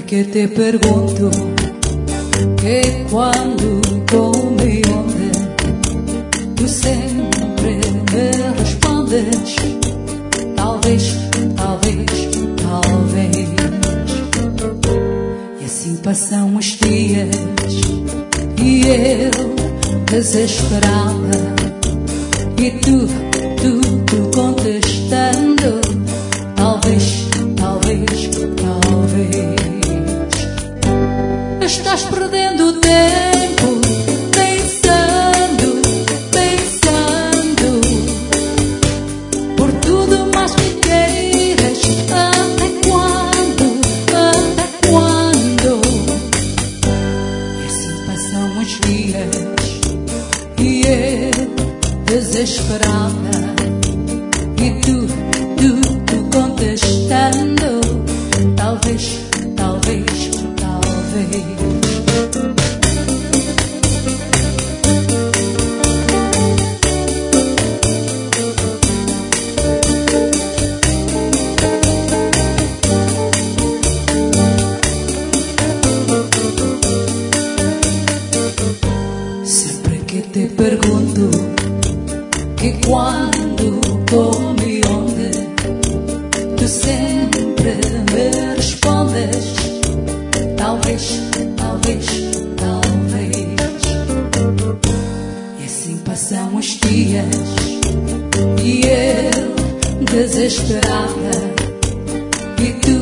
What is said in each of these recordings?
que te pergunto que quando, como e onde, tu sempre me respondes talvez, talvez, talvez. E assim passam os dias e eu desesperada e tu contestando talvez, talvez, talvez. Estás perdendo tempo pensando, pensando por tudo mais que queiras. Até quando, até quando? E assim passam os dias e eu desesperada e tu contestando talvez, talvez, talvez. Sempre que te pergunto que quando, como e onde, tu sempre me respondes talvez, talvez, talvez. E assim passam os dias e eu desesperada e tu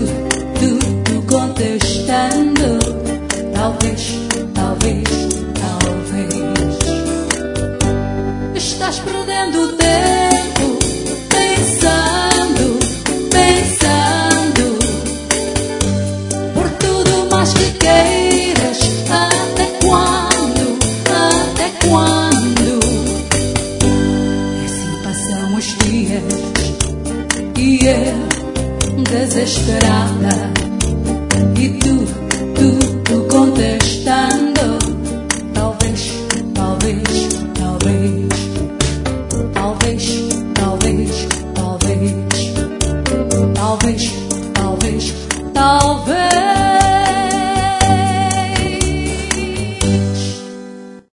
contestando talvez, talvez, talvez. Estás perdendo tempo pensando, pensando por tudo mais que queiras. Até quando, até quando? E assim passam os dias e eu desesperada e tu contestas